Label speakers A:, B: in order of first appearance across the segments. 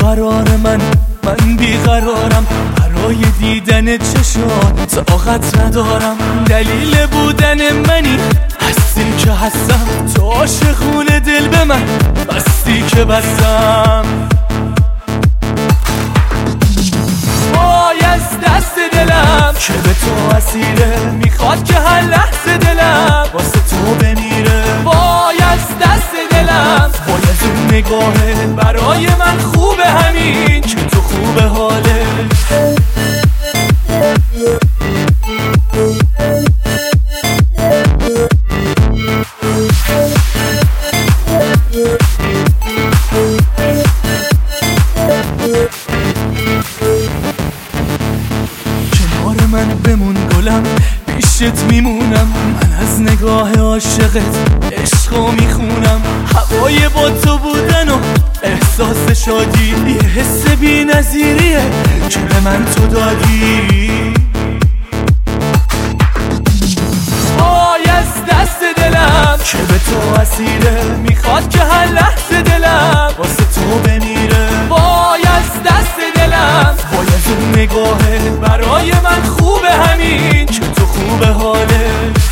A: قرار من بیقرارم، برای دیدن چشات طاقت ندارم. دلیل بودن منی، هستی که هستم، تو عاشقون دل به من بستی که بستم. وای از دست دلم که به تو اسیره، میخواد که هر لحظه دلم واسه تو بمیره. وای از دست دلم، وای از اون نگاهه، برای من خوبه همین که تو خوبه حاله. کنار من بمون گلم، پیشت میمونم، من از نگاه عاشقت عشقو میخونم. هوای با تو بودن و احساس شادی، یه حس بی نظیریه که به من تو دادی. وای از دست دلم که به تو اسیره، میخواد که هر لحظه دلم واسه تو بمیره. وای از دست دلم، وای از اون نگاهه، برای من خوبه همین که تو خوبه حاله.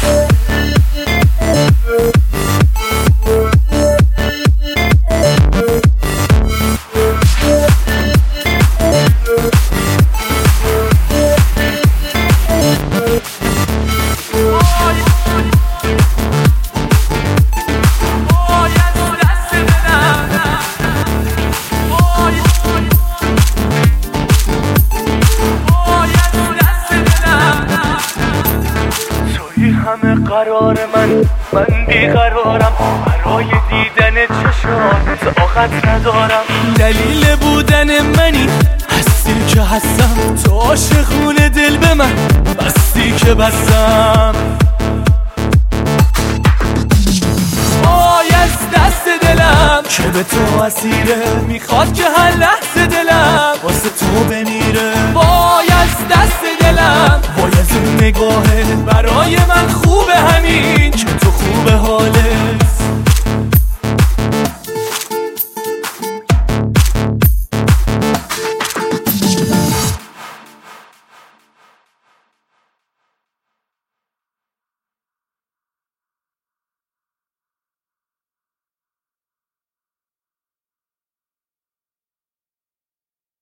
A: همه قرار من بیقرارم، برای دیدن چشات طاقت ندارم. دلیل بودن منی، هستی که هستم، تو عاشقون دل به من بستی که بستم. وای از دست دلم که به تو اسیره، میخواد که هر لحظه دلم واسه تو بمیره. وای از دست دلم، وای از اون نگاهه، برای من خوبه همین که تو خوبه حاله.